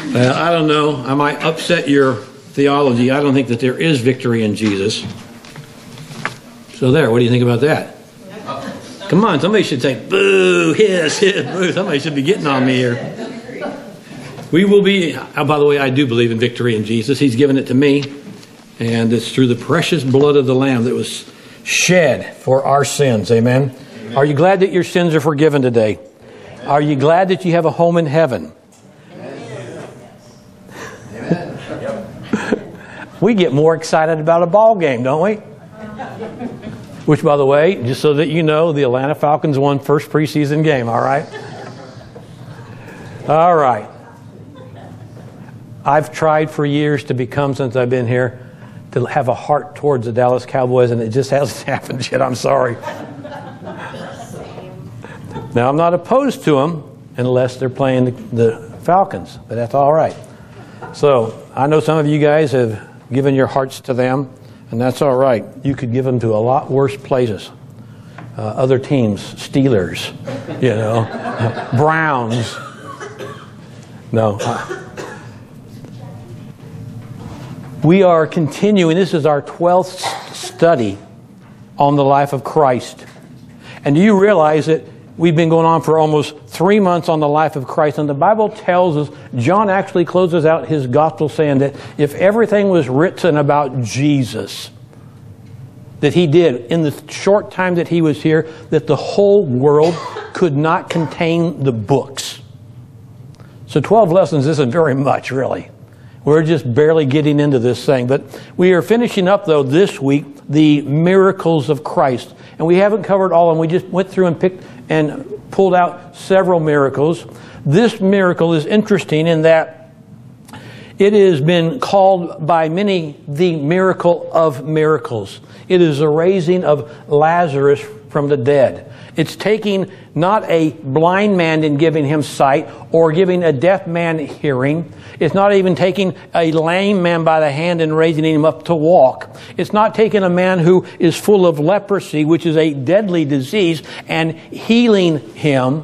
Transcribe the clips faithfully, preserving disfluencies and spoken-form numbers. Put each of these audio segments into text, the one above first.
Uh, I don't know. I might upset your theology. I don't think that there is victory in Jesus. So there, what do you think about that? Come on, somebody should say, boo, hiss, hiss, boo. Somebody should be getting on me here. We will be, oh, by the way, I do believe in victory in Jesus. He's given it to me. And it's through the precious blood of the Lamb that was shed for our sins. Amen? Amen. Are you glad that your sins are forgiven today? Amen. Are you glad that you have a home in heaven? Amen. Amen. We get more excited about a ball game, don't we? Which, by the way, just so that you know, the Atlanta Falcons won first preseason game, all right? All right. I've tried for years to become, since I've been here, to have a heart towards the Dallas Cowboys, and it just hasn't happened yet. I'm sorry. Now, I'm not opposed to them unless they're playing the, the Falcons, but that's all right. So I know some of you guys have given your hearts to them, and that's all right. You could give them to a lot worse places. Uh, other teams, Steelers, you know, Browns. No. We are continuing. This is our twelfth study on the life of Christ. And do you realize that we've been going on for almost three months on the life of Christ? And the Bible tells us, John actually closes out his gospel saying that if everything was written about Jesus, that he did in the short time that he was here, that the whole world could not contain the books. So twelve lessons isn't very much, really. We're just barely getting into this thing. But we are finishing up, though, this week, the miracles of Christ. And we haven't covered all of them. We just went through and picked and pulled out several miracles. This miracle is interesting in that it has been called by many the miracle of miracles. It is the raising of Lazarus from the dead. It's taking not a blind man and giving him sight or giving a deaf man hearing. It's not even taking a lame man by the hand and raising him up to walk. It's not taking a man who is full of leprosy, which is a deadly disease, and healing him.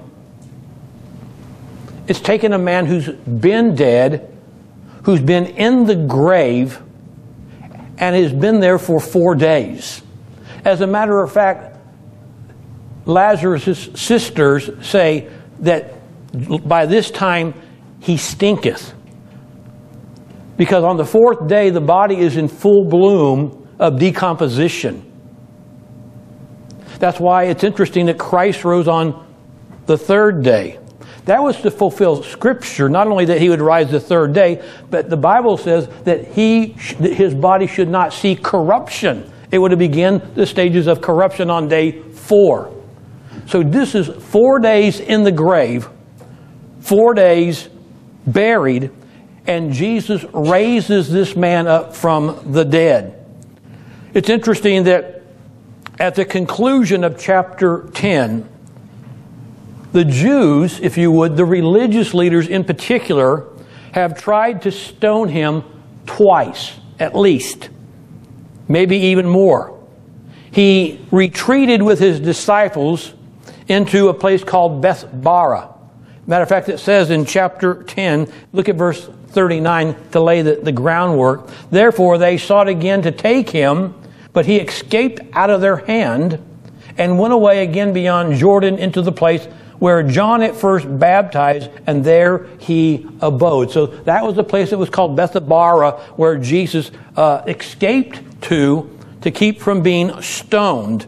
It's taking a man who's been dead, who's been in the grave, and has been there for four days. As a matter of fact, Lazarus' sisters say that by this time he stinketh. Because on the fourth day the body is in full bloom of decomposition. That's why it's interesting that Christ rose on the third day. That was to fulfill Scripture, not only that he would rise the third day, but the Bible says that he, that his body should not see corruption. It would begin the stages of corruption on day four. So this is four days in the grave, four days buried, and Jesus raises this man up from the dead. It's interesting that at the conclusion of chapter ten, the Jews, if you would, the religious leaders in particular, have tried to stone him twice, at least, maybe even more. He retreated with his disciples into a place called Bethbara. Matter of fact, it says in chapter ten, look at verse thirty-nine to lay the, the groundwork. Therefore they sought again to take him, but he escaped out of their hand and went away again beyond Jordan into the place where John at first baptized, and there he abode. So that was the place that was called Bethbara, where Jesus uh, escaped to, to keep from being stoned.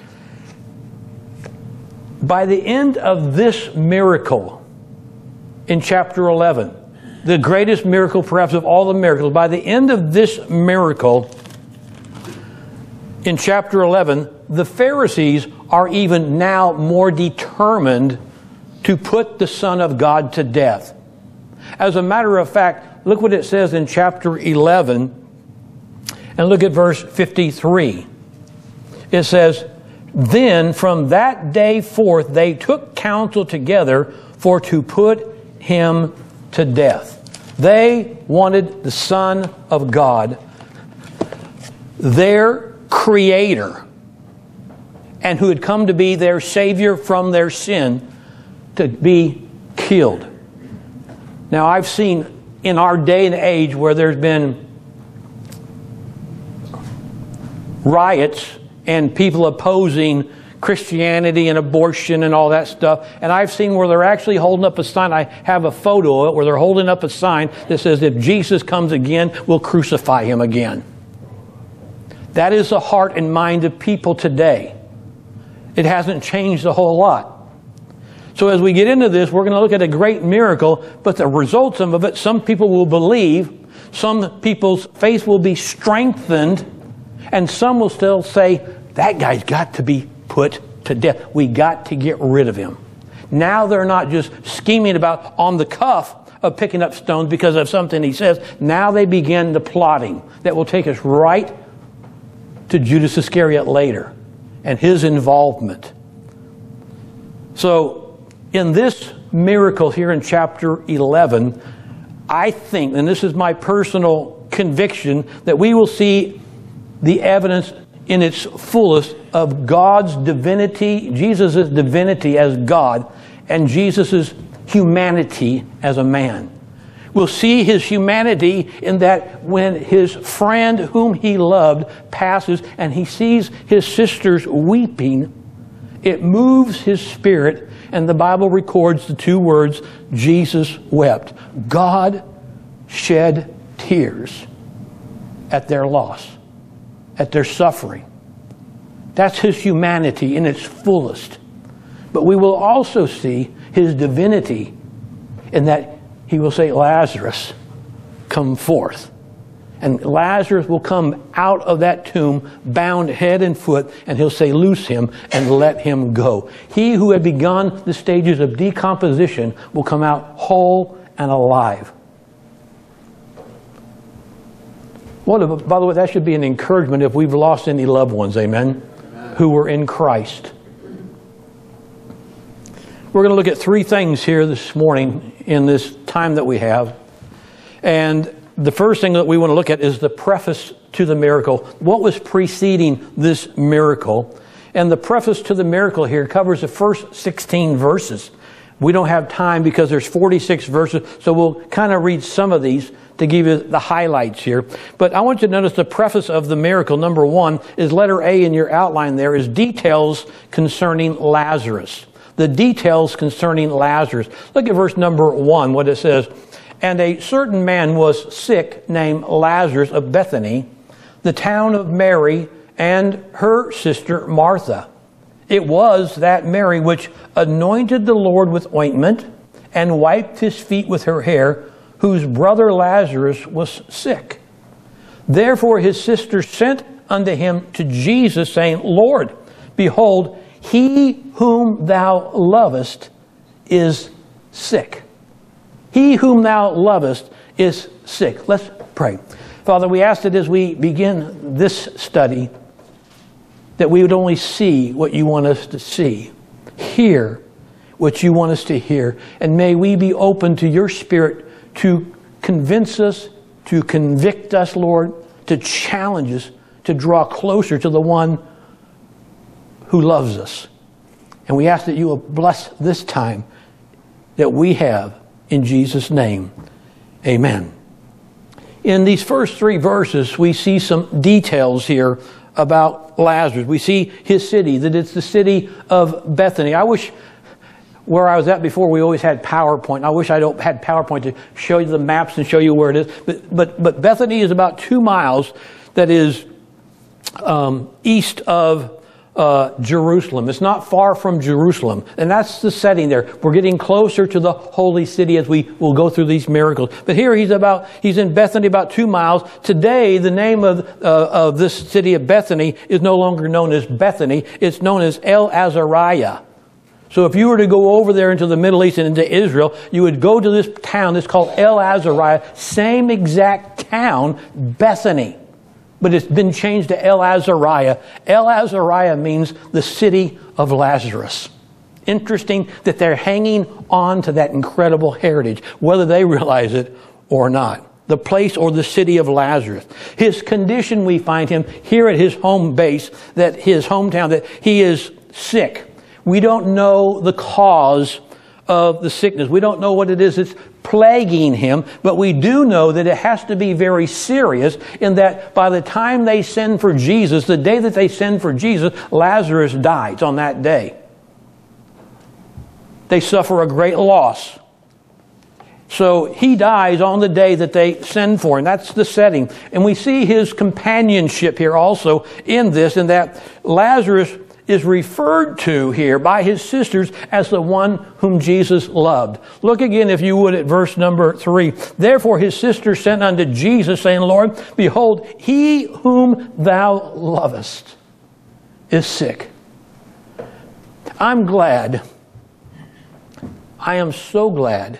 By the end of this miracle in chapter eleven, the greatest miracle perhaps of all the miracles, by the end of this miracle in chapter eleven, the Pharisees are even now more determined to put the Son of God to death. As a matter of fact, look what it says in chapter eleven, and look at verse fifty-three. It says, "Then from that day forth they took counsel together for to put him to death." They wanted the Son of God, their Creator, and who had come to be their Savior from their sin, to be killed. Now, I've seen in our day and age where there's been riots and people opposing Christianity and abortion and all that stuff. And I've seen where they're actually holding up a sign. I have a photo of it where they're holding up a sign that says, if Jesus comes again, we'll crucify him again. That is the heart and mind of people today. It hasn't changed a whole lot. So as we get into this, we're going to look at a great miracle, but the results of it, some people will believe, some people's faith will be strengthened, and some will still say, that guy's got to be put to death. We got to get rid of him. Now they're not just scheming about on the cuff of picking up stones because of something he says. Now they begin the plotting that will take us right to Judas Iscariot later and his involvement. So in this miracle here in chapter eleven, I think, and this is my personal conviction, that we will see the evidence in its fullest of God's divinity, Jesus' divinity as God, and Jesus' humanity as a man. We'll see his humanity in that when his friend whom he loved passes and he sees his sisters weeping, it moves his spirit, and the Bible records the two words, Jesus wept. God shed tears at their loss, at their suffering. That's his humanity in its fullest. But we will also see his divinity in that he will say, Lazarus, come forth. And Lazarus will come out of that tomb bound head and foot, and he'll say, loose him and let him go. He who had begun the stages of decomposition will come out whole and alive. Well, by the way, that should be an encouragement if we've lost any loved ones, amen, amen. Who were in Christ. We're going to look at three things here this morning in this time that we have. And the first thing that we want to look at is the preface to the miracle. What was preceding this miracle? And the preface to the miracle here covers the first sixteen verses. We don't have time because there's forty-six verses, so we'll kind of read some of these to give you the highlights here. But I want you to notice the preface of the miracle. Number one is letter A in your outline there is details concerning Lazarus. The details concerning Lazarus. Look at verse number one, what it says. And a certain man was sick named Lazarus of Bethany, the town of Mary and her sister Martha. It was that Mary which anointed the Lord with ointment and wiped his feet with her hair, whose brother Lazarus was sick. Therefore his sister sent unto him to Jesus, saying, Lord, behold, he whom thou lovest is sick. He whom thou lovest is sick. Let's pray. Father, we ask that as we begin this study, that we would only see what you want us to see, hear what you want us to hear, and may we be open to your Spirit to convince us, to convict us, Lord, to challenge us, to draw closer to the one who loves us. And we ask that you will bless this time that we have in Jesus' name. Amen. In these first three verses, we see some details here about Lazarus. We see his city, that it's the city of Bethany. I wish where I was at before, we always had PowerPoint. I wish I don't had PowerPoint to show you the maps and show you where it is. But but, but Bethany is about two miles, that is um, east of uh, Jerusalem. It's not far from Jerusalem. And that's the setting there. We're getting closer to the holy city as we will go through these miracles. But here he's about, he's in Bethany about two miles. Today, the name of, uh, of this city of Bethany is no longer known as Bethany. It's known as El Azariah. So if you were to go over there into the Middle East and into Israel, you would go to this town that's called El Azariah, same exact town, Bethany. But it's been changed to El Azariah. El Azariah means the city of Lazarus. Interesting that they're hanging on to that incredible heritage, whether they realize it or not. The place or the city of Lazarus. His condition, we find him here at his home base, that his hometown, that he is sick. We don't know the cause of the sickness. We don't know what it is that's plaguing him, but we do know that it has to be very serious in that by the time they send for Jesus, the day that they send for Jesus, Lazarus dies on that day. They suffer a great loss. So he dies on the day that they send for him. That's the setting. And we see his companionship here also in this, in that Lazarus is referred to here by his sisters as the one whom Jesus loved. Look again, if you would, at verse number three. Therefore his sisters sent unto Jesus, saying, Lord, behold, he whom thou lovest is sick. I'm glad. I am so glad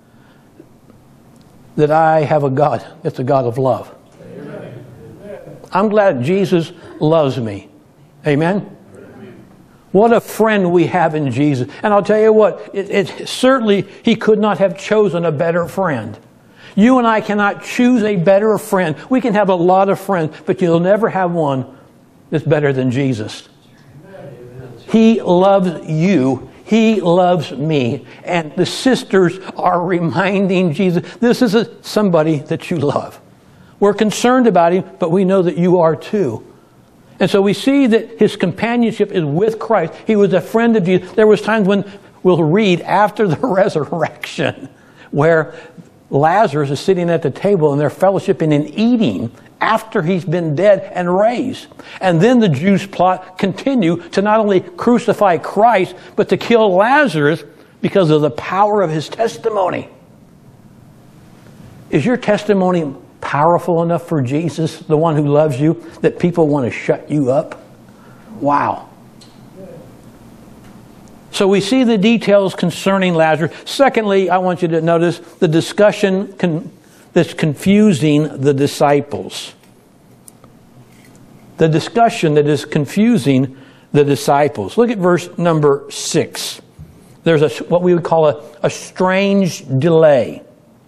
that I have a God that's a God of love. Amen. I'm glad Jesus loves me. Amen? What a friend we have in Jesus. And I'll tell you what, it, it, certainly he could not have chosen a better friend. You and I cannot choose a better friend. We can have a lot of friends, but you'll never have one that's better than Jesus. He loves you. He loves me. And the sisters are reminding Jesus, this is a, somebody that you love. We're concerned about him, but we know that you are too. And so we see that his companionship is with Christ. He was a friend of Jesus. There was times when we'll read after the resurrection where Lazarus is sitting at the table and they're fellowshipping and eating after he's been dead and raised. And then the Jews plot continue to not only crucify Christ, but to kill Lazarus because of the power of his testimony. Is your testimony powerful enough for Jesus, the one who loves you, that people want to shut you up? Wow. So we see the details concerning Lazarus. Secondly, I want you to notice the discussion con- that's confusing the disciples. The discussion that is confusing the disciples. Look at verse number six. There's a, what we would call a, a strange delay.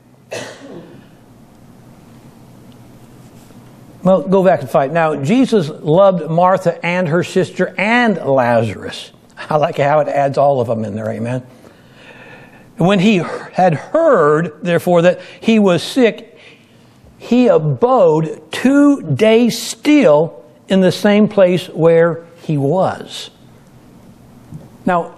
Well, go back to five. Now, Jesus loved Martha and her sister and Lazarus. I like how it adds all of them in there, amen. When he had heard, therefore, that he was sick, he abode two days still in the same place where he was. Now,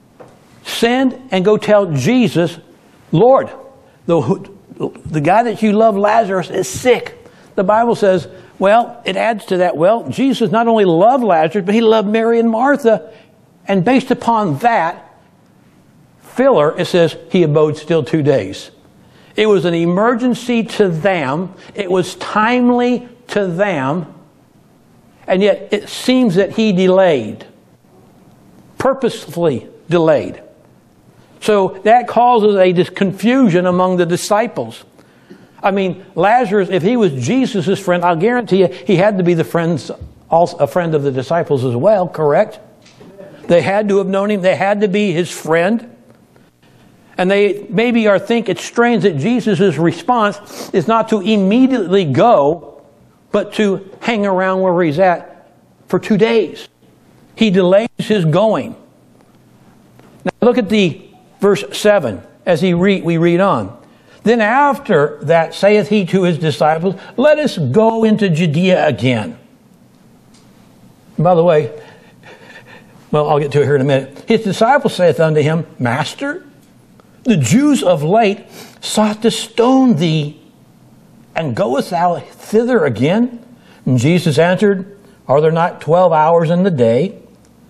send and go tell Jesus, Lord, the, the guy that you love, Lazarus, is sick. The Bible says, well, it adds to that, well, Jesus not only loved Lazarus, but he loved Mary and Martha. And based upon that filler, it says he abode still two days. It was an emergency to them. It was timely to them. And yet it seems that he delayed. Purposefully delayed. So that causes a confusion among the disciples. I mean, Lazarus, if he was Jesus' friend, I'll guarantee you he had to be the friends, also a friend of the disciples as well, correct? They had to have known him. They had to be his friend. And they maybe are think it's strange that Jesus' response is not to immediately go, but to hang around where he's at for two days. He delays his going. Now look at the verse seven as he read, we read on. Then after that saith he to his disciples, let us go into Judea again. And by the way, well, I'll get to it here in a minute. His disciples saith unto him, Master, the Jews of late sought to stone thee, and goest thou thither again? And Jesus answered, Are there not twelve hours in the day?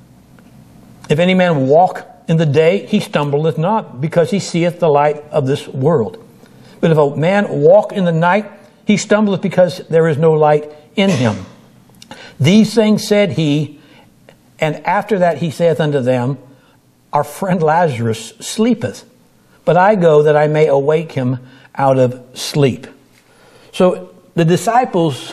If any man walk in the day, he stumbleth not, because he seeth the light of this world. But if a man walk in the night, he stumbleth, because there is no light in him. These things said he, and after that he saith unto them, Our friend Lazarus sleepeth, but I go that I may awake him out of sleep. So the disciples,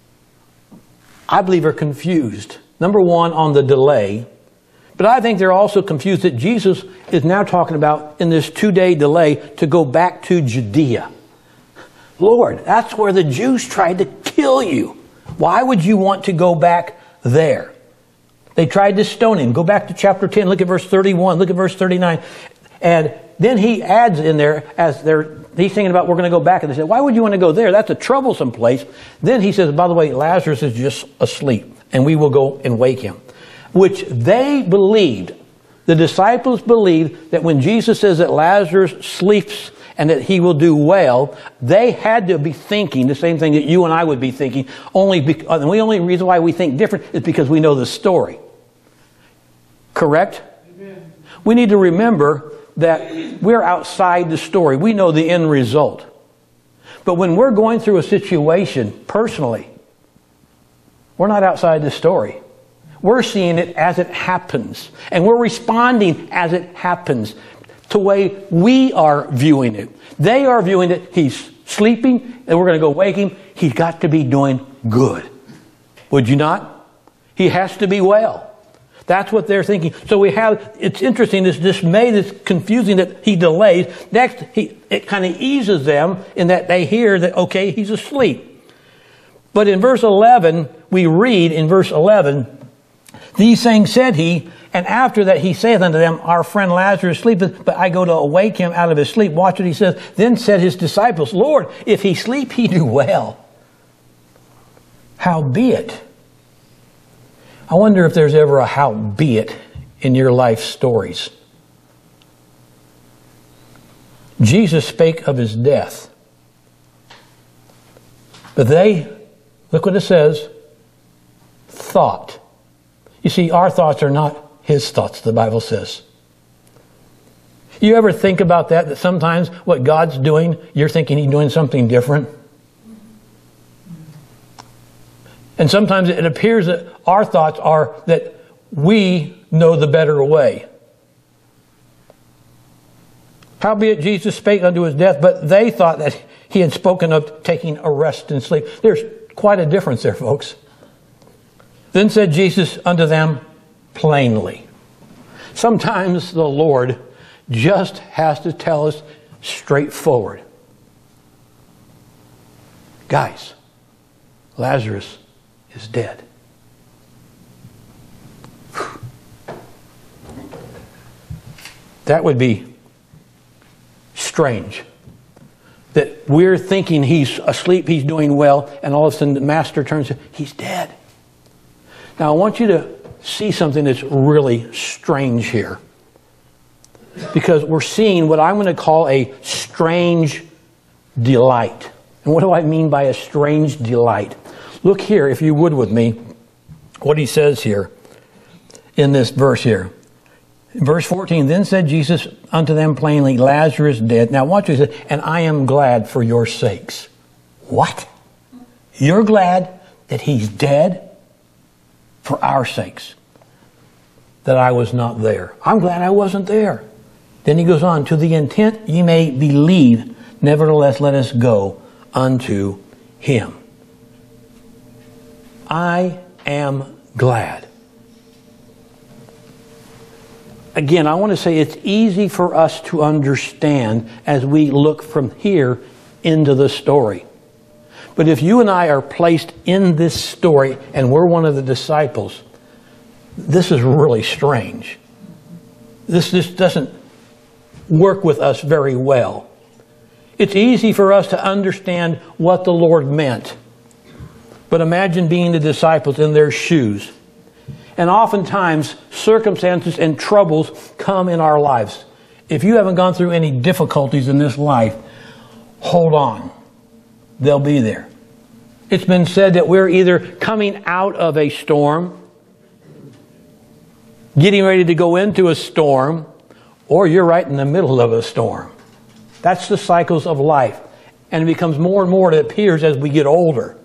I believe, are confused. Number one, on the delay. But I think they're also confused that Jesus is now talking about, in this two-day delay, to go back to Judea. Lord, that's where the Jews tried to kill you. Why would you want to go back there? They tried to stone him. Go back to chapter ten. Look at verse thirty-one. Look at verse thirty-nine. And then he adds in there, as they're, he's thinking about, we're going to go back. And they said, why would you want to go there? That's a troublesome place. Then he says, by the way, Lazarus is just asleep, and we will go and wake him. Which they believed, the disciples believed, that when Jesus says that Lazarus sleeps and that he will do well, they had to be thinking the same thing that you and I would be thinking. Only because, and the only reason why we think different is because we know the story. Correct? Amen. We need to remember that we're outside the story. We know the end result. But when we're going through a situation personally, we're not outside the story. We're seeing it as it happens. And we're responding as it happens to the way we are viewing it. They are viewing it, he's sleeping, and we're going to go wake him. He's got to be doing good. Would you not? He has to be well. That's what they're thinking. So we have, it's interesting, this dismay, this confusing that he delays. Next, he, it kind of eases them in that they hear that, okay, he's asleep. But in verse eleven, we read in verse eleven, these things said he, and after that he saith unto them, our friend Lazarus sleepeth, but I go to awake him out of his sleep. Watch what he says. Then said his disciples, Lord, if he sleep, he do well. Howbeit. I wonder if there's ever a howbeit in your life stories. Jesus spake of his death. But they, look what it says, thought. You see, our thoughts are not his thoughts, the Bible says. You ever think about that, that sometimes what God's doing, you're thinking he's doing something different? And sometimes it appears that our thoughts are that we know the better way. Howbeit Jesus spake unto his death, but they thought that he had spoken of taking a rest and sleep. There's quite a difference there, folks. Then said Jesus unto them plainly. Sometimes the Lord just has to tell us straightforward. Guys, Lazarus is dead. That would be strange. That we're thinking he's asleep, he's doing well, and all of a sudden the master turns and says, he's dead. Now I want you to see something that's really strange here. Because we're seeing what I'm going to call a strange delight. And what do I mean by a strange delight? Look here, if you would with me, what he says here in this verse here. Verse fourteen, then said Jesus unto them plainly, Lazarus dead. Now watch what he said, and I am glad for your sakes. What? You're glad that he's dead? For our sakes, that I was not there. I'm glad I wasn't there. Then he goes on, to the intent ye may believe, nevertheless let us go unto him. I am glad. Again, I want to say it's easy for us to understand as we look from here into the story. But if you and I are placed in this story and we're one of the disciples, this is really strange. This just doesn't work with us very well. It's easy for us to understand what the Lord meant. But imagine being the disciples in their shoes. And oftentimes, circumstances and troubles come in our lives. If you haven't gone through any difficulties in this life, hold on. They'll be there. It's been said that we're either coming out of a storm, getting ready to go into a storm, or you're right in the middle of a storm. That's the cycles of life. And it becomes more and more, it appears, as we get older.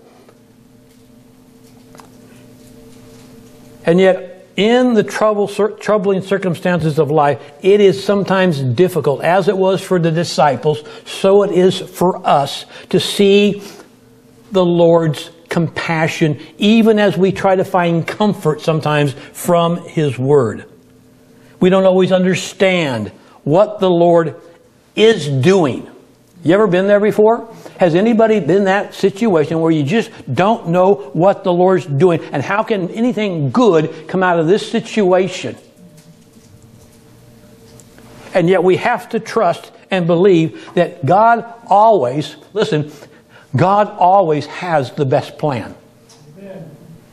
And yet, in the trouble, troubling circumstances of life, it is sometimes difficult, as it was for the disciples, so it is for us to see the Lord's compassion, even as we try to find comfort sometimes from His Word. We don't always understand what the Lord is doing. You ever been there before? Has anybody been in that situation where you just don't know what the Lord's doing? And how can anything good come out of this situation? And yet we have to trust and believe that God always, listen, God always has the best plan. Amen.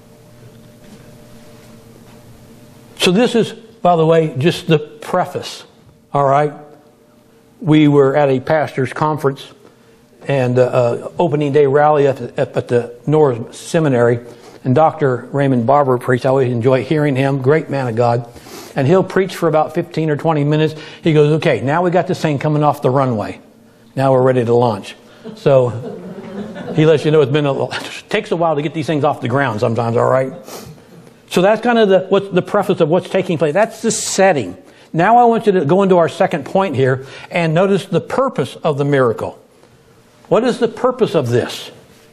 So this is, by the way, just the preface. All right? We were at a pastor's conference and uh, uh, opening day rally at the, at the North Seminary. And Doctor Raymond Barber preached. I always enjoy hearing him. Great man of God. And he'll preach for about fifteen or twenty minutes. He goes, okay, now we got this thing coming off the runway. Now we're ready to launch. So he lets you know it's been a, it takes a while to get these things off the ground sometimes, all right? So that's kind of the, what's the preface of what's taking place. That's the setting. Now I want you to go into our second point here and notice the purpose of the miracle. What is the purpose of this?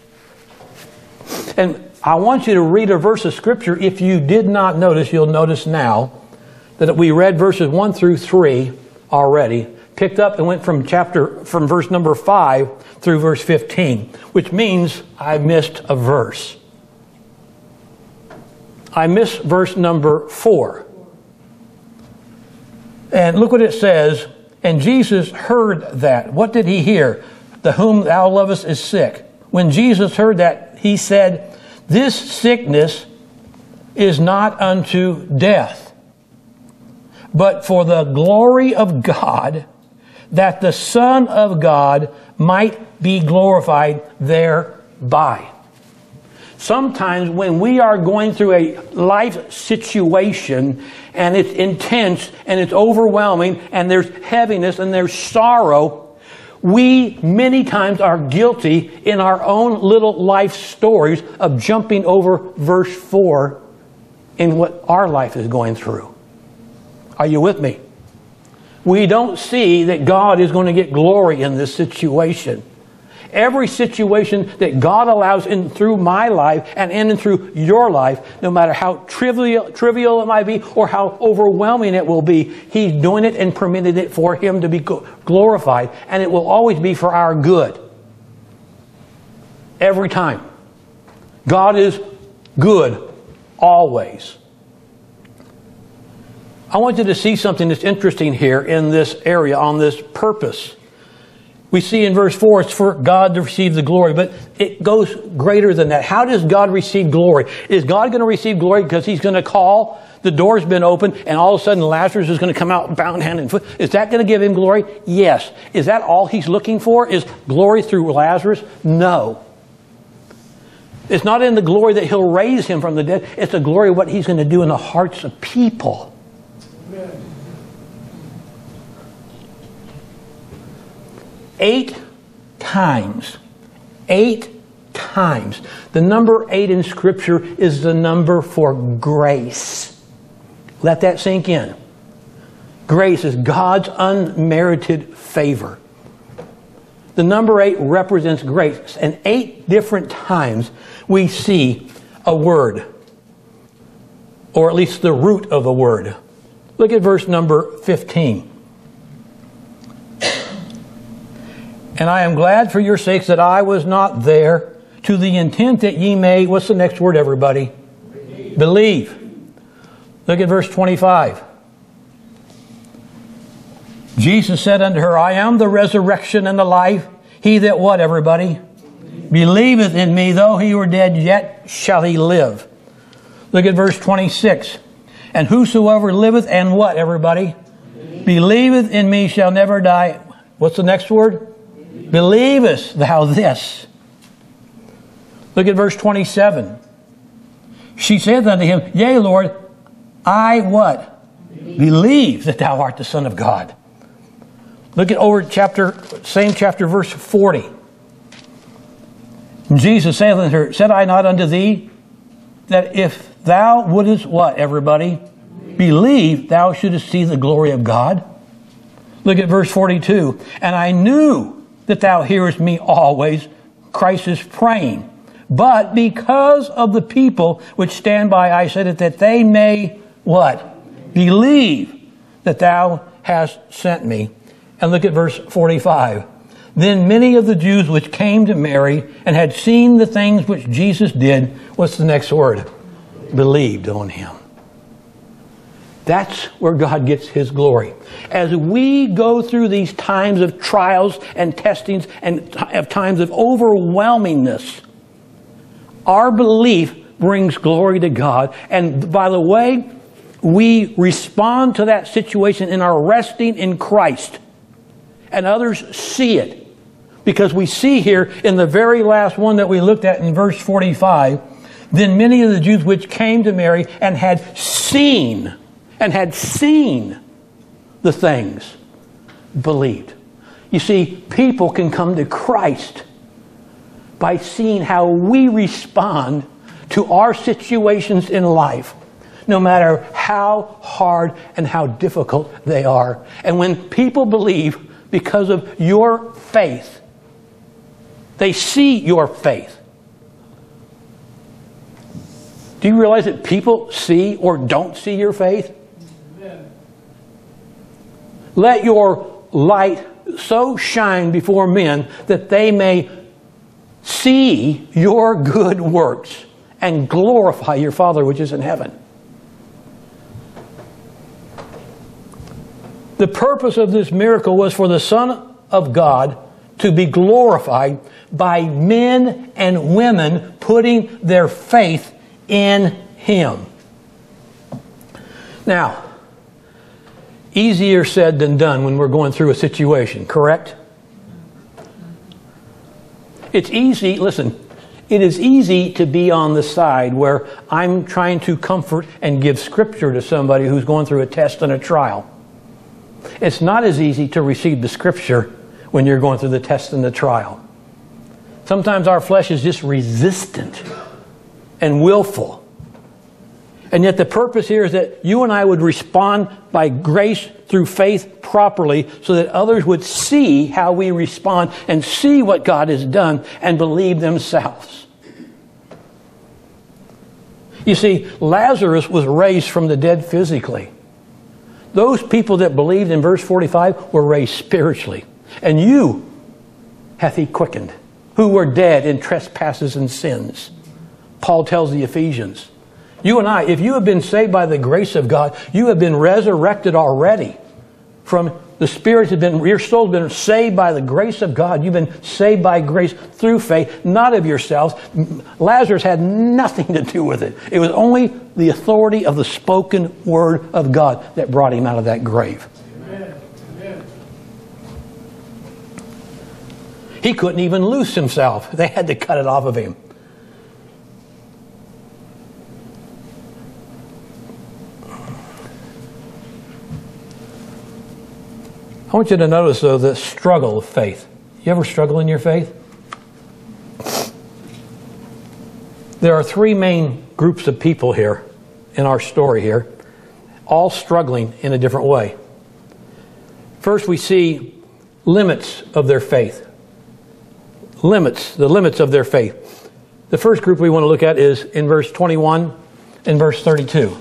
And I want you to read a verse of Scripture. If you did not notice, you'll notice now that we read verses one through three already, picked up and went from chapter, from verse number five through verse fifteen, which means I missed a verse. I missed verse number four. And look what it says. And Jesus heard that. What did he hear? The whom thou lovest is sick. When Jesus heard that, he said, this sickness is not unto death, but for the glory of God, that the Son of God might be glorified thereby. Sometimes when we are going through a life situation and it's intense and it's overwhelming and there's heaviness and there's sorrow, we many times are guilty in our own little life stories of jumping over verse four in what our life is going through. Are you with me? We don't see that God is going to get glory in this situation. Every situation that God allows in through my life and in and through your life, no matter how trivial, trivial it might be or how overwhelming it will be, He's doing it and permitted it for Him to be glorified. And it will always be for our good. Every time. God is good always. I want you to see something that's interesting here in this area on this purpose. We see in verse four, it's for God to receive the glory, but it goes greater than that. How does God receive glory? Is God going to receive glory because He's going to call, the door's been opened, and all of a sudden Lazarus is going to come out bound hand and foot? Is that going to give Him glory? Yes. Is that all He's looking for? Is glory through Lazarus? No. It's not in the glory that He'll raise him from the dead. It's the glory of what He's going to do in the hearts of people. Amen. Eight times, eight times. The number eight in Scripture is the number for grace. Let that sink in. Grace is God's unmerited favor. The number eight represents grace. And eight different times we see a word, or at least the root of a word. Look at verse number fifteen. And I am glad for your sakes that I was not there, to the intent that ye may, what's the next word, everybody? Believe. Believe. Look at verse twenty-five. Jesus said unto her, I am the resurrection and the life. He that what, everybody? Believeth in me, though he were dead, yet shall he live. Look at verse twenty-six. And whosoever liveth and what, everybody? Believeth in me shall never die. What's the next word? Believest thou this? Look at verse twenty-seven. She said unto him, Yea, Lord, I what? Believe. Believe that thou art the Son of God. Look at over chapter, same chapter, verse forty. And Jesus saith unto her, Said I not unto thee, that if thou wouldest what, everybody? Believe, Believe thou shouldest see the glory of God? Look at verse forty-two. And I knew that thou hearest me always. Christ is praying. But because of the people which stand by, I said it, that they may, what? Believe that thou hast sent me. And look at verse forty-five. Then many of the Jews which came to Mary and had seen the things which Jesus did, what's the next word? Believed on Him. That's where God gets His glory. As we go through these times of trials and testings and t- times of overwhelmingness, our belief brings glory to God. And by the way, we respond to that situation in our resting in Christ. And others see it. Because we see here in the very last one that we looked at in verse forty-five, then many of the Jews which came to Mary and had seen, and had seen the things, believed. You see, people can come to Christ by seeing how we respond to our situations in life, no matter how hard and how difficult they are. And when people believe because of your faith, they see your faith. Do you realize that people see or don't see your faith? Amen. Let your light so shine before men that they may see your good works and glorify your Father which is in heaven. The purpose of this miracle was for the Son of God to be glorified by men and women putting their faith in Him. Now, easier said than done when we're going through a situation, correct? It's easy, listen, it is easy to be on the side where I'm trying to comfort and give Scripture to somebody who's going through a test and a trial. It's not as easy to receive the Scripture when you're going through the test and the trial. Sometimes our flesh is just resistant and willful. And yet the purpose here is that you and I would respond by grace through faith properly so that others would see how we respond and see what God has done and believe themselves. You see, Lazarus was raised from the dead physically. Those people that believed in verse forty-five were raised spiritually. And you hath He quickened, who were dead in trespasses and sins. Paul tells the Ephesians. You and I, if you have been saved by the grace of God, you have been resurrected already. From the Spirit has been, your soul has been saved by the grace of God. You've been saved by grace through faith, not of yourselves. Lazarus had nothing to do with it. It was only the authority of the spoken word of God that brought him out of that grave. Amen. Amen. He couldn't even loose himself. They had to cut it off of him. I want you to notice, though, the struggle of faith. You ever struggle in your faith? There are three main groups of people here in our story here, all struggling in a different way. First, we see limits of their faith. Limits, the limits of their faith. The first group we want to look at is in verse twenty-one and verse thirty-two.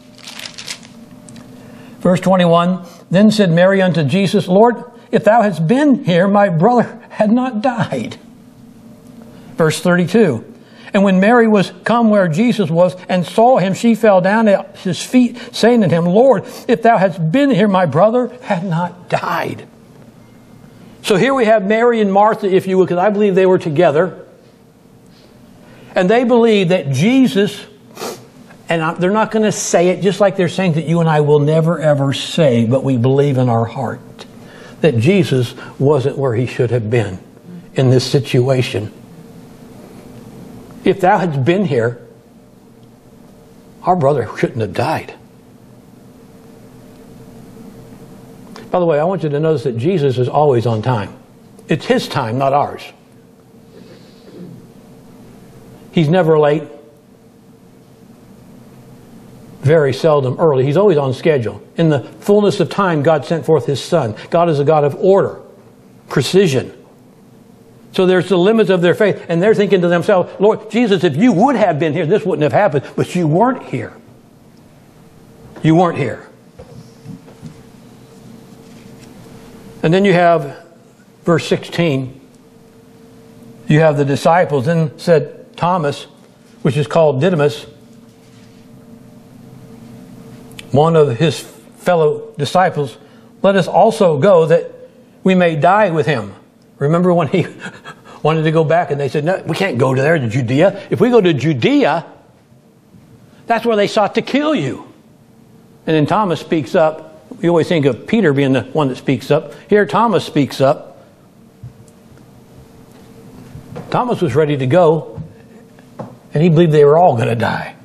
Verse twenty-one, then said Mary unto Jesus, Lord, if thou hadst been here, my brother had not died. Verse thirty-two, and when Mary was come where Jesus was and saw him, she fell down at his feet, saying to him, Lord, if thou hadst been here, my brother had not died. So here we have Mary and Martha, if you will, because I believe they were together. And they believe that Jesus, and they're not going to say it just like they're saying that you and I will never ever say, but we believe in our heart that Jesus wasn't where He should have been in this situation. If thou hadst been here, our brother shouldn't have died. By the way, I want you to notice that Jesus is always on time. It's His time, not ours. He's never late. Very seldom early. He's always on schedule. In the fullness of time, God sent forth His Son. God is a God of order, precision. So there's the limits of their faith. And they're thinking to themselves, Lord, Jesus, if you would have been here, this wouldn't have happened. But you weren't here. You weren't here. And then you have verse sixteen. You have the disciples. Then said Thomas, which is called Didymus, one of his fellow disciples, let us also go that we may die with him. Remember when he wanted to go back and they said, no, we can't go to there to Judea. If we go to Judea, that's where they sought to kill you. And then Thomas speaks up. We always think of Peter being the one that speaks up. Here Thomas speaks up. Thomas was ready to go, and he believed they were all going to die.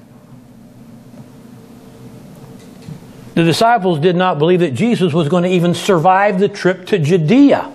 The disciples did not believe that Jesus was going to even survive the trip to Judea.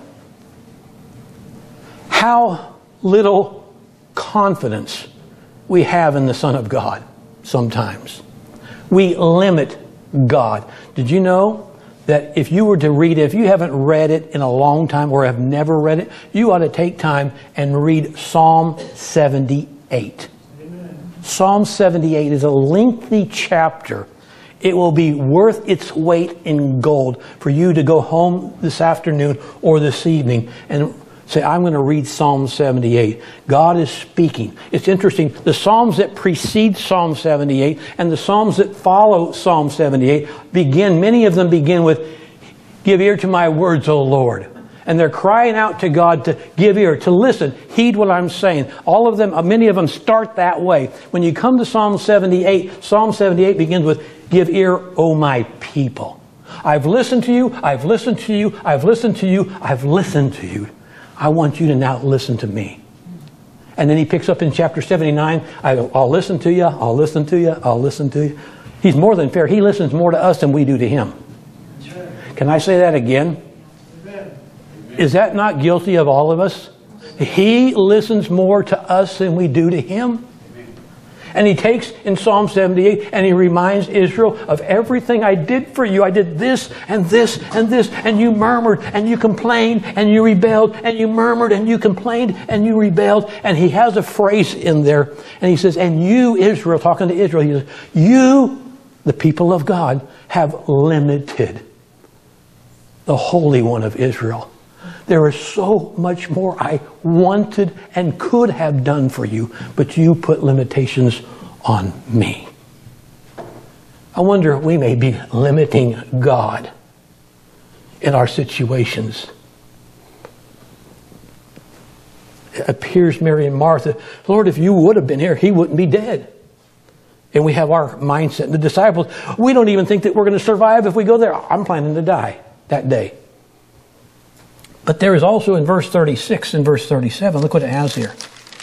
How little confidence we have in the Son of God sometimes. We limit God. Did you know that if you were to read it, if you haven't read it in a long time or have never read it, you ought to take time and read Psalm seventy-eight. Amen. Psalm seventy-eight is a lengthy chapter. It will be worth its weight in gold for you to go home this afternoon or this evening and say, I'm going to read Psalm seventy-eight. God is speaking. It's interesting. The Psalms that precede Psalm seventy-eight and the Psalms that follow Psalm seventy-eight begin, many of them begin with, give ear to my words, O Lord. And they're crying out to God to give ear, to listen, heed what I'm saying. All of them, many of them start that way. When you come to Psalm seventy-eight, Psalm seventy-eight begins with, give ear, O my people. I've listened to you, I've listened to you, I've listened to you, I've listened to you. I want you to now listen to me. And then he picks up in chapter seventy-nine, I'll listen to you, I'll listen to you, I'll listen to you. He's more than fair. He listens more to us than we do to him. Can I say that again? Is that not guilty of all of us? He listens more to us than we do to him. And he takes in Psalm seventy-eight and he reminds Israel of everything I did for you. I did this and this and this, and you murmured and you complained and you rebelled, and you murmured and you complained and you rebelled. And he has a phrase in there and he says, and you, Israel, talking to Israel, he says, you, the people of God, have limited the Holy One of Israel. There is so much more I wanted and could have done for you, but you put limitations on me. I wonder if we may be limiting God in our situations. It appears Mary and Martha, Lord, if you would have been here, he wouldn't be dead. And we have our mindset. The disciples, we don't even think that we're going to survive if we go there. I'm planning to die that day. But there is also in verse thirty-six and verse thirty-seven, look what it has here.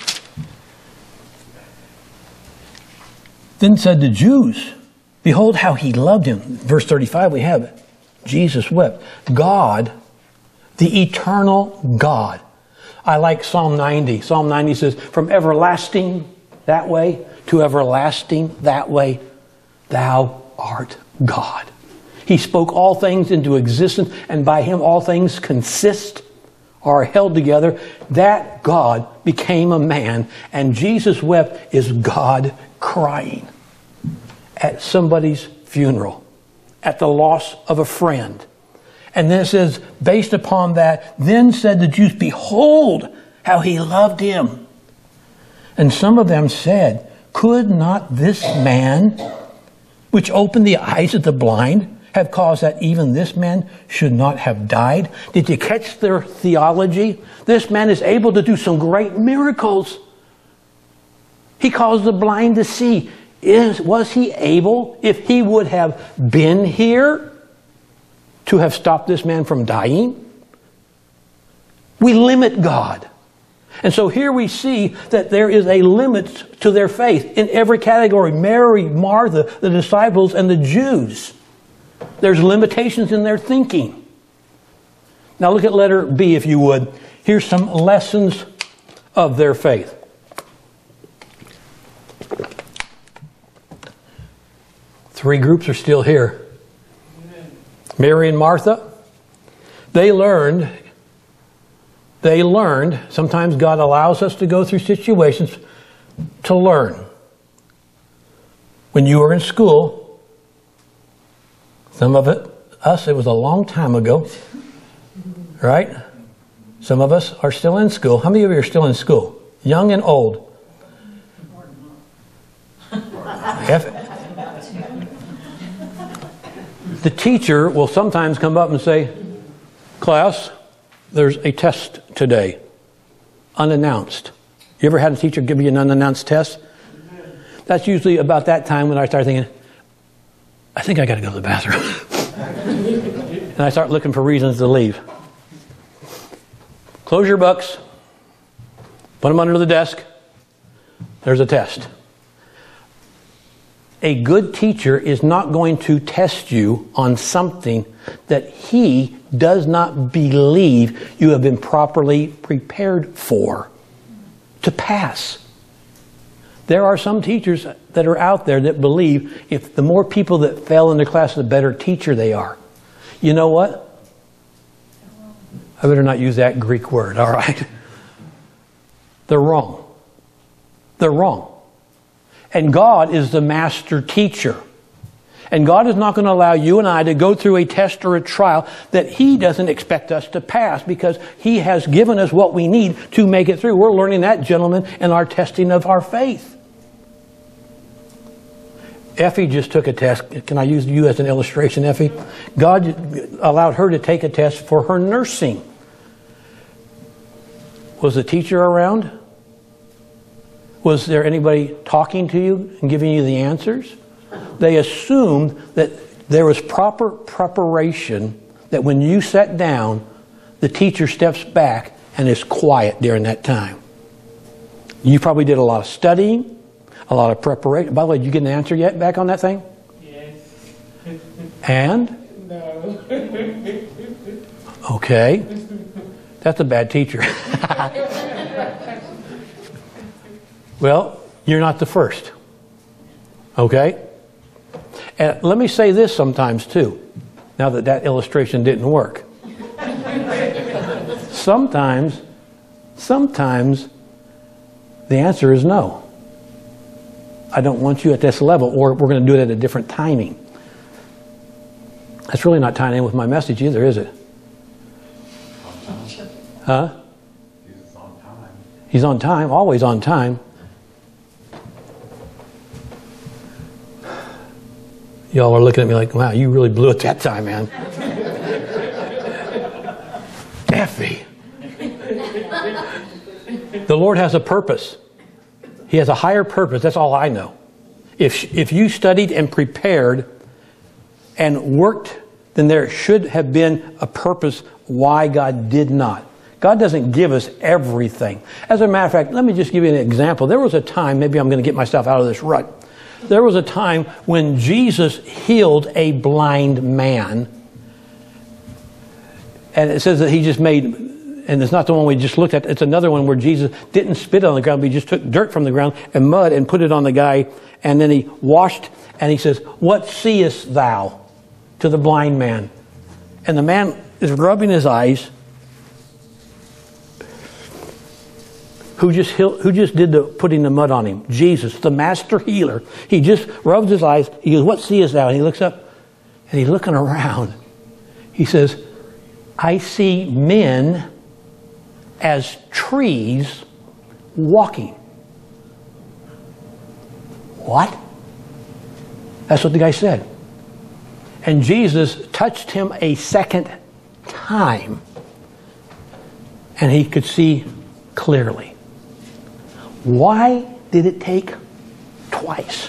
Then said the Jews, behold how he loved him. Verse thirty-five we have it. Jesus wept. God, the eternal God. I like Psalm ninety. Psalm ninety says, from everlasting that way to everlasting that way, thou art God. He spoke all things into existence, and by him all things consist, are held together. That God became a man, and Jesus wept is God crying at somebody's funeral, at the loss of a friend. And then it says, based upon that, then said the Jews, behold how he loved him. And some of them said, could not this man, which opened the eyes of the blind, have caused that even this man should not have died? Did you catch their theology? This man is able to do some great miracles. He caused the blind to see. Is, was he able, if he would have been here, to have stopped this man from dying? We limit God. And so here we see that there is a limit to their faith in every category. Mary, Martha, the disciples, and the Jews. There's limitations in their thinking. Now look at letter B, if you would. Here's some lessons of their faith. Three groups are still here. Amen. Mary and Martha, they learned, they learned, sometimes God allows us to go through situations to learn. When you were in school, some of it, us, it was a long time ago, right? Some of us are still in school. How many of you are still in school? Young and old. If, The teacher will sometimes come up and say, class, there's a test today. Unannounced. You ever had a teacher give you an unannounced test? That's usually about that time when I start thinking, I think I got to go to the bathroom. And I start looking for reasons to leave. Close your books. Put them under the desk. There's a test. A good teacher is not going to test you on something that he does not believe you have been properly prepared for to pass. There are some teachers that are out there that believe if the more people that fail in their class, the better teacher they are. You know what? I better not use that Greek word, all right? They're wrong. They're wrong. And God is the master teacher. And God is not going to allow you and I to go through a test or a trial that He doesn't expect us to pass, because He has given us what we need to make it through. We're learning that, gentlemen, in our testing of our faith. Effie just took a test. Can I use you as an illustration, Effie? God allowed her to take a test for her nursing. Was the teacher around? Was there anybody talking to you and giving you the answers? They assumed that there was proper preparation, that when you sat down, the teacher steps back and is quiet during that time. You probably did a lot of studying, a lot of preparation. By the way, did you get an answer yet back on that thing? Yes. And? No. Okay. That's a bad teacher. Well, you're not the first. Okay? And let me say this sometimes too, now that that illustration didn't work. Sometimes, sometimes the answer is no. I don't want you at this level, or we're going to do it at a different timing. That's really not tying in with my message either, is it? Huh? He's on time. He's on time, always on time. Y'all are looking at me like, wow, you really blew it that time, man. Effie. The Lord has a purpose. He has a higher purpose. That's all I know. If, if you studied and prepared and worked, then there should have been a purpose why God did not. God doesn't give us everything. As a matter of fact, let me just give you an example. There was a time, maybe I'm going to get myself out of this rut. There was a time when Jesus healed a blind man. And it says that He just made, and it's not the one we just looked at, it's another one where Jesus didn't spit on the ground, but He just took dirt from the ground and mud and put it on the guy, and then He washed, and He says, "What seest thou?" to the blind man. And the man is rubbing his eyes. Who just healed, who just did the putting the mud on him? Jesus, the master healer. He just rubbed his eyes. He goes, "What seest thou?" And he looks up and he's looking around. He says, "I see men as trees walking." What? That's what the guy said. And Jesus touched him a second time, and he could see clearly. Why did it take twice?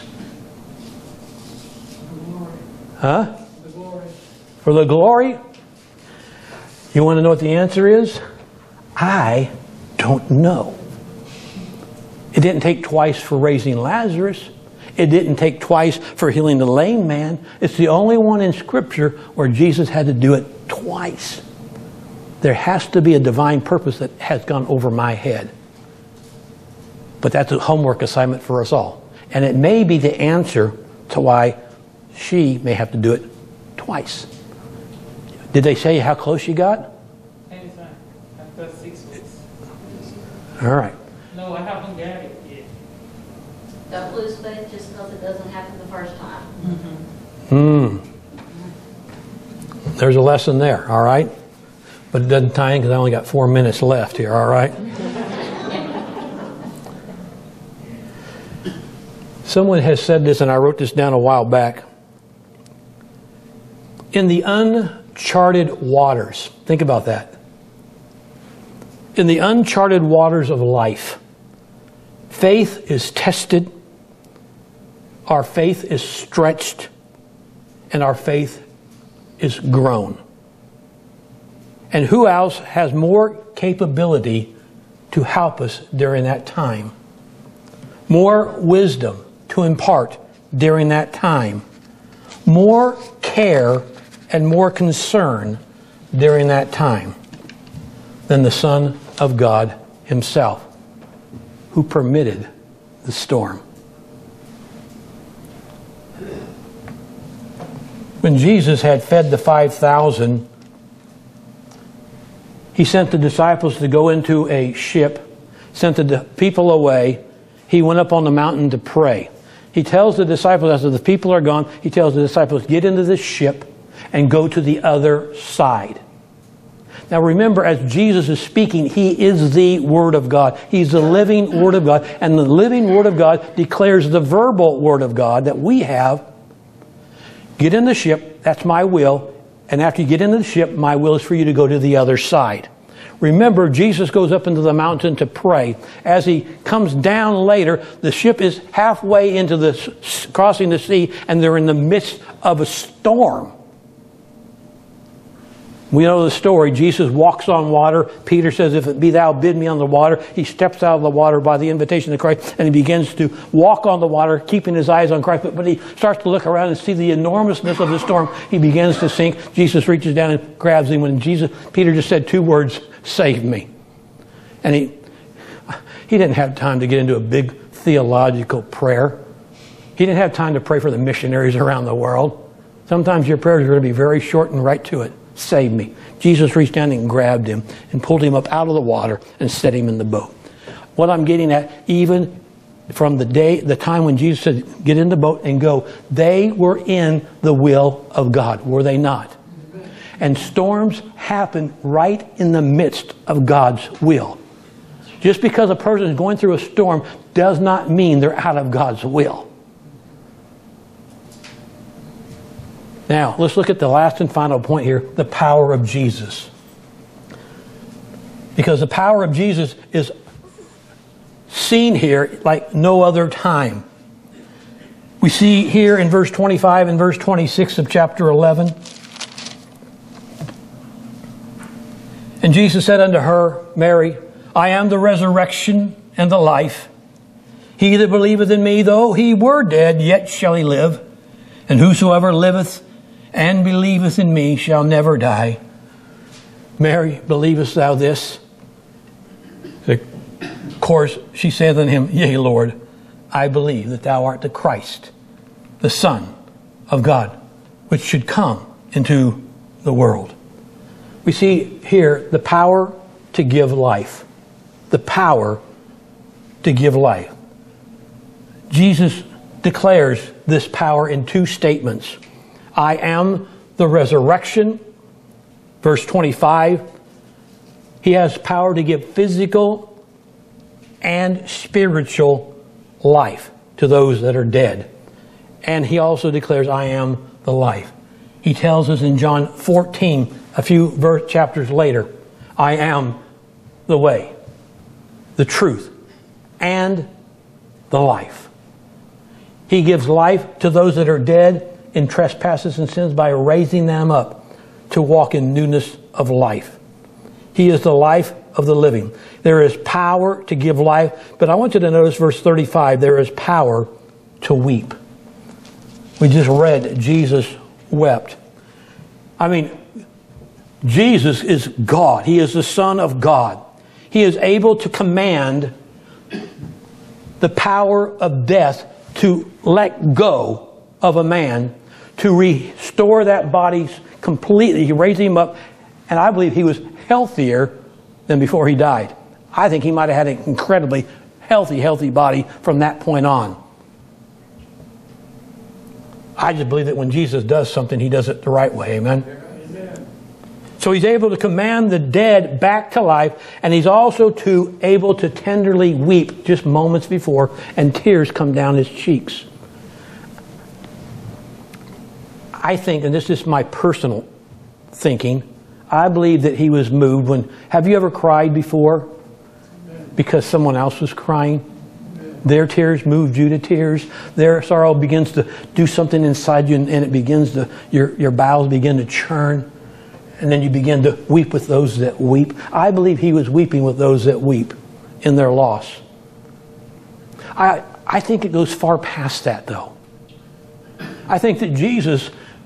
Huh? The glory. For the glory? You want to know what the answer is? I don't know. It didn't take twice for raising Lazarus. It didn't take twice for healing the lame man. It's the only one in Scripture where Jesus had to do it twice. There has to be a divine purpose that has gone over my head. But that's a homework assignment for us all. And it may be the answer to why she may have to do it twice. Did they say how close she got? Anytime. After six weeks. All right. No, I haven't got it yet. Don't lose faith just because it doesn't happen the first time. Hmm. There's a lesson there, all right? But it doesn't tie in because I only got four minutes left here, all right? Someone has said this, and I wrote this down a while back. In the uncharted waters, think about that. In the uncharted waters of life, faith is tested, our faith is stretched, and our faith is grown. And who else has more capability to help us during that time? More wisdom to impart during that time. More care and more concern during that time than the Son of God Himself, who permitted the storm. When Jesus had fed the five thousand, He sent the disciples to go into a ship, sent the people away. He went up on the mountain to pray. He tells the disciples, after the people are gone, He tells the disciples, get into this ship and go to the other side. Now remember, as Jesus is speaking, He is the Word of God. He's the living Word of God. And the living Word of God declares the verbal Word of God that we have. Get in the ship, that's my will. And after you get into the ship, my will is for you to go to the other side. Remember, Jesus goes up into the mountain to pray. As He comes down later, the ship is halfway into the, crossing the sea, and they're in the midst of a storm. We know the story. Jesus walks on water. Peter says, if it be thou, bid me on the water. He steps out of the water by the invitation of Christ, and he begins to walk on the water, keeping his eyes on Christ. But when he starts to look around and see the enormousness of the storm, he begins to sink. Jesus reaches down and grabs him. When Jesus, Peter just said two words, save me. And he, he didn't have time to get into a big theological prayer. He didn't have time to pray for the missionaries around the world. Sometimes your prayers are going to be very short and right to it. Save me. Jesus reached down and grabbed him and pulled him up out of the water and set him in the boat. What I'm getting at, even from the day, the time when Jesus said, get in the boat and go, they were in the will of God, were they not? And storms happen right in the midst of God's will. Just because a person is going through a storm does not mean they're out of God's will. Now, let's look at the last and final point here, the power of Jesus. Because the power of Jesus is seen here like no other time. We see here in verse twenty-five and verse twenty-six of chapter eleven. And Jesus said unto her, Mary, I am the resurrection and the life. He that believeth in me, though he were dead, yet shall he live. And whosoever liveth and believeth in me shall never die. Mary, believest thou this? Of course, she saith unto him, Yea, Lord, I believe that thou art the Christ, the Son of God, which should come into the world. We see here the power to give life. The power to give life. Jesus declares this power in two statements. I am the resurrection. Verse twenty-five. He has power to give physical and spiritual life to those that are dead. And he also declares, I am the life. He tells us in John fourteen, a few verse chapters later, I am the way, the truth, and the life. He gives life to those that are dead in trespasses and sins by raising them up to walk in newness of life. He is the life of the living. There is power to give life, but I want you to notice verse thirty-five, there is power to weep. We just read Jesus wept. I mean, Jesus is God. He is the Son of God. He is able to command the power of death to let go of a man, to restore that body completely. He raised him up, and I believe he was healthier than before he died. I think he might have had an incredibly healthy, healthy body from that point on. I just believe that when Jesus does something, he does it the right way. Amen? Amen. So he's able to command the dead back to life, and he's also to able to tenderly weep just moments before, and tears come down his cheeks. I think, and this is my personal thinking, I believe that he was moved when, have you ever cried before because someone else was crying? Their tears moved you to tears. Their sorrow begins to do something inside you, and, and it begins to, your, your bowels begin to churn. And then you begin to weep with those that weep. I believe he was weeping with those that weep in their loss. I, I think it goes far past that, though. I think that Jesus,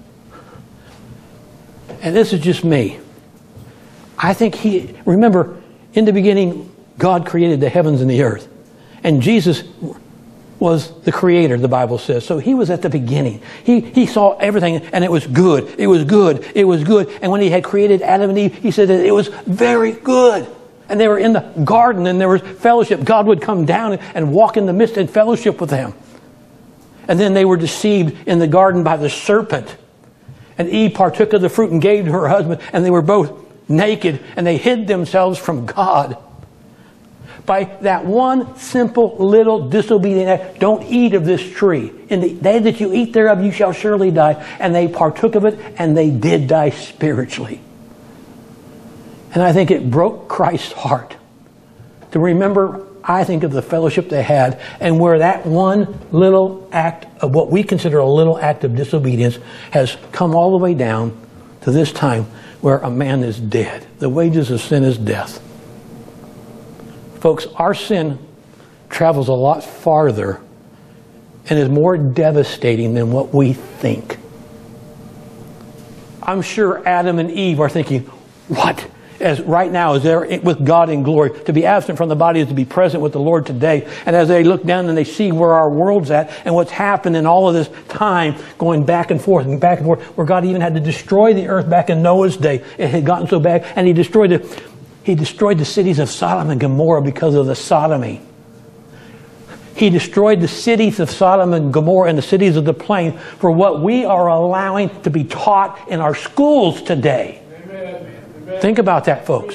and this is just me, I think he, remember, in the beginning, God created the heavens and the earth. And Jesus was the creator, the Bible says. So he was at the beginning. He, he saw everything, and it was good. It was good. It was good. And when he had created Adam and Eve, he said that it was very good. And they were in the garden, and there was fellowship. God would come down and walk in the midst and fellowship with them. And then they were deceived in the garden by the serpent. And Eve partook of the fruit and gave to her husband, and they were both naked, and they hid themselves from God. By that one simple little disobedient act, don't eat of this tree. In the day that you eat thereof, you shall surely die. And they partook of it, and they did die spiritually. And I think it broke Christ's heart to remember, I think, of the fellowship they had, and where that one little act of what we consider a little act of disobedience has come all the way down to this time where a man is dead. The wages of sin is death. Folks, our sin travels a lot farther and is more devastating than what we think. I'm sure Adam and Eve are thinking, what? As right now, as they're with God in glory, to be absent from the body is to be present with the Lord today. And as they look down and they see where our world's at and what's happened in all of this time going back and forth and back and forth, where God even had to destroy the earth back in Noah's day. It had gotten so bad, and he destroyed it. He destroyed the cities of Sodom and Gomorrah because of the sodomy. He destroyed the cities of Sodom and Gomorrah and the cities of the plain for what we are allowing to be taught in our schools today. Amen. Amen. Think about that, folks.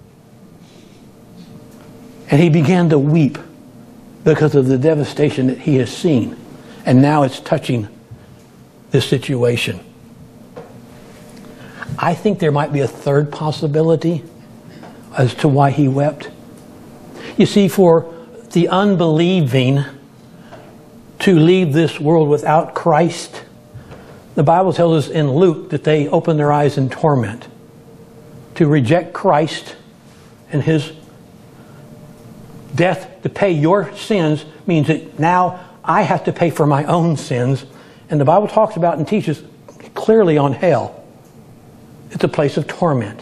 And he began to weep because of the devastation that he has seen. And now it's touching this situation. I think there might be a third possibility as to why he wept. You see, for the unbelieving to leave this world without Christ, the Bible tells us in Luke that they open their eyes in torment. To reject Christ and his death to pay your sins means that now I have to pay for my own sins. And the Bible talks about and teaches clearly on hell. It's a place of torment.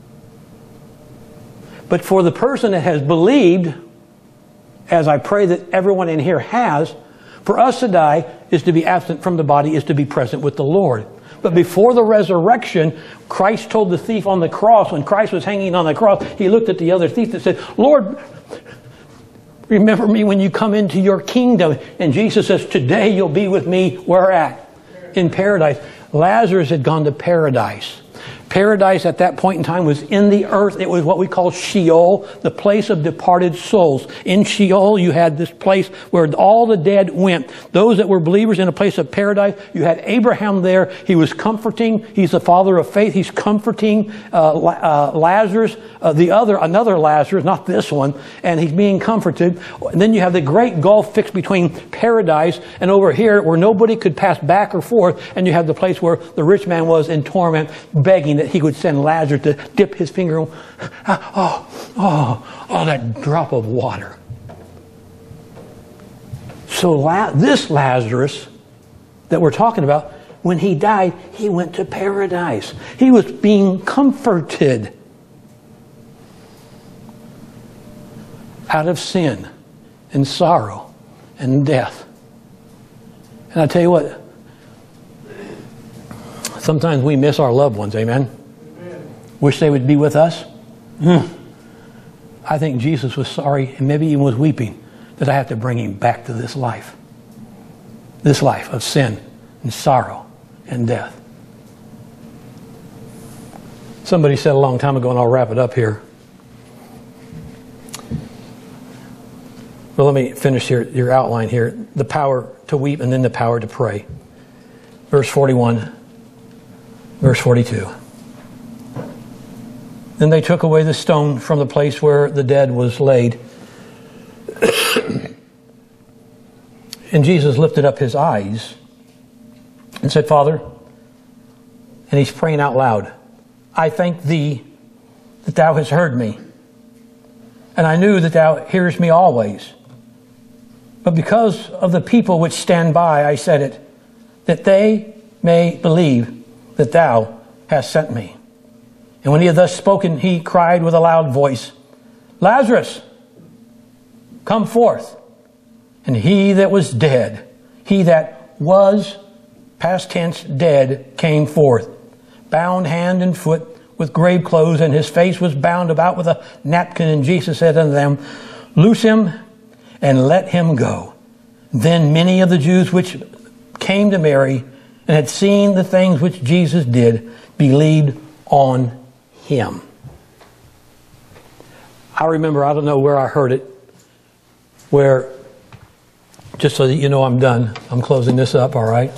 But for the person that has believed, as I pray that everyone in here has, for us to die is to be absent from the body, is to be present with the Lord. But before the resurrection, Christ told the thief on the cross, when Christ was hanging on the cross, he looked at the other thief and said, Lord, remember me when you come into your kingdom. And Jesus says, today you'll be with me, where at? In paradise. Lazarus had gone to paradise. Paradise at that point in time was in the earth. It was what we call Sheol, the place of departed souls. In Sheol, you had this place where all the dead went. Those that were believers in a place of paradise. You had Abraham there. He was comforting. He's the father of faith. He's comforting uh, uh, Lazarus, uh, the other, another Lazarus, not this one, and he's being comforted. And then you have the great gulf fixed between paradise and over here where nobody could pass back or forth, and you have the place where the rich man was in torment, begging that he would send Lazarus to dip his finger. Oh, oh, oh, that drop of water. So La- this Lazarus that we're talking about, when he died, he went to paradise. He was being comforted out of sin and sorrow and death. And I tell you what, sometimes we miss our loved ones, amen? Amen. Wish they would be with us. Mm. I think Jesus was sorry and maybe even was weeping that I have to bring him back to this life. This life of sin and sorrow and death. Somebody said a long time ago, and I'll wrap it up here. Well, let me finish here, your outline here. The power to weep and then the power to pray. Verse forty-one. Verse forty-two. Then they took away the stone from the place where the dead was laid. And Jesus lifted up his eyes and said, Father, and he's praying out loud, I thank thee that thou hast heard me. And I knew that thou hearest me always. But because of the people which stand by, I said it, that they may believe that thou hast sent me. And when he had thus spoken, he cried with a loud voice, Lazarus, come forth. And he that was dead, he that was, past tense, dead, came forth, bound hand and foot with grave clothes, and his face was bound about with a napkin. And Jesus said unto them, Loose him and let him go. Then many of the Jews which came to Mary and had seen the things which Jesus did believed on him. I remember, I don't know where I heard it, where, just so that you know I'm done, I'm closing this up, all right?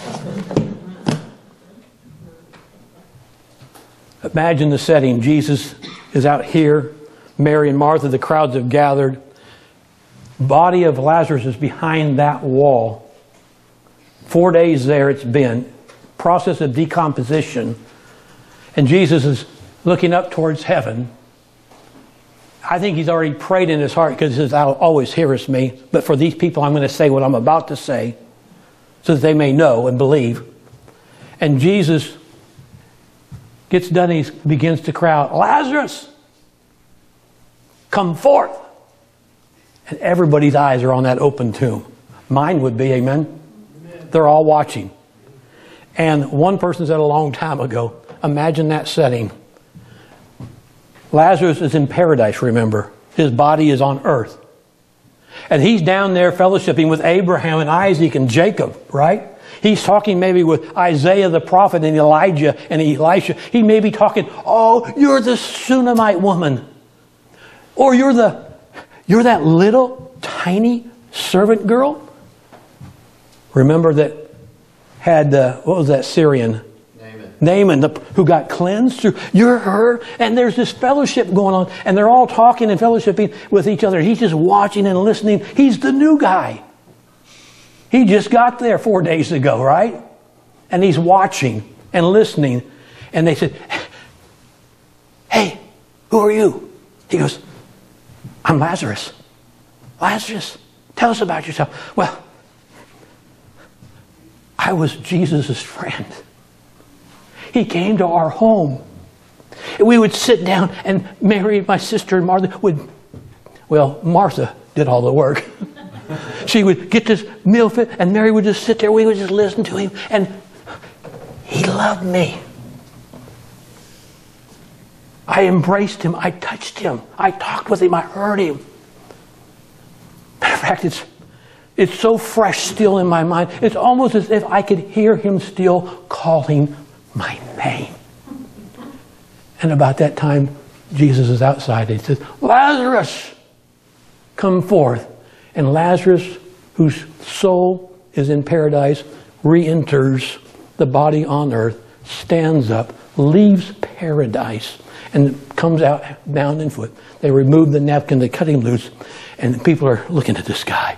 Imagine the setting. Jesus is out here. Mary and Martha, the crowds have gathered. Body of Lazarus is behind that wall. Four days there it's been. Process of decomposition. And Jesus is looking up towards heaven. I think he's already prayed in his heart because he says, Thou always hearest me. But for these people, I'm going to say what I'm about to say so that they may know and believe. And Jesus gets done and he begins to cry out, Lazarus, come forth. And everybody's eyes are on that open tomb. Mine would be, amen? Amen. They're all watching. And one person said a long time ago, imagine that setting. Lazarus is in paradise, remember. His body is on earth. And he's down there fellowshipping with Abraham and Isaac and Jacob, right? He's talking maybe with Isaiah the prophet and Elijah and Elisha. He may be talking, oh, you're the Shunammite woman. Or you're the, you're that little tiny servant girl. Remember that had, uh, what was that Syrian? Naaman. Naaman, the, who got cleansed. Through, you're her. And there's this fellowship going on. And they're all talking and fellowshipping with each other. He's just watching and listening. He's the new guy. He just got there four days ago, right? And he's watching and listening. And they said, hey, who are you? He goes, I'm Lazarus. Lazarus, tell us about yourself. Well, I was Jesus' friend. He came to our home. We would sit down and Mary, my sister, and Martha would, well, Martha did all the work. She would get this meal fit, and Mary would just sit there. We would just listen to him, and he loved me. I embraced him. I touched him. I talked with him. I heard him. Matter of fact, it's it's so fresh still in my mind. It's almost as if I could hear him still calling my name. And about that time, Jesus is outside. He says, Lazarus, come forth. And Lazarus, whose soul is in paradise, re-enters the body on earth, stands up, leaves paradise, and comes out bound in foot. They remove the napkin, they cut him loose, and people are looking at this guy.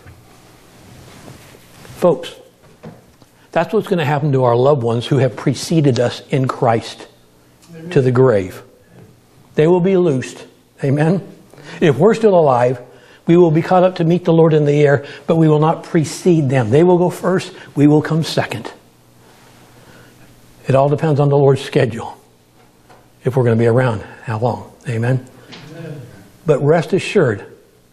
Folks, that's what's going to happen to our loved ones who have preceded us in Christ to the grave. They will be loosed. Amen? If we're still alive, we will be caught up to meet the Lord in the air, but we will not precede them. They will go first. We will come second. It all depends on the Lord's schedule. If we're going to be around, how long? Amen? Amen. But rest assured,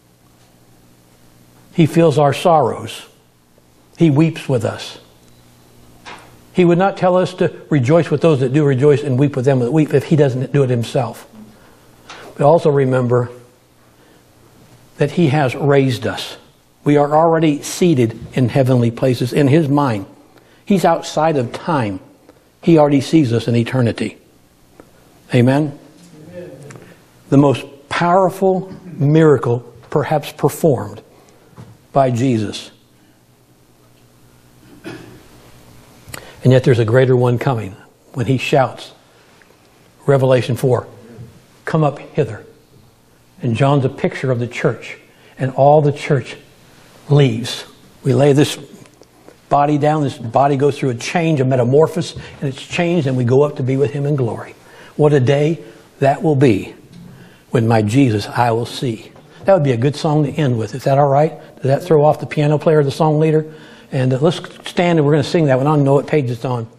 he feels our sorrows. He weeps with us. He would not tell us to rejoice with those that do rejoice and weep with them that weep if he doesn't do it himself. But also remember that he has raised us. We are already seated in heavenly places in his mind. He's outside of time. He already sees us in eternity. Amen? Amen. The most powerful miracle perhaps performed by Jesus. And yet there's a greater one coming. when he shouts, Revelation four, come up hither. And John's a picture of the church. And all the church leaves. We lay this body down. This body goes through a change, a metamorphosis, and it's changed, and we go up to be with him in glory. What a day that will be when my Jesus I will see. That would be a good song to end with. Is that all right? Does that throw off the piano player, the song leader? And uh, let's stand and we're going to sing that one. I don't know what page it's on.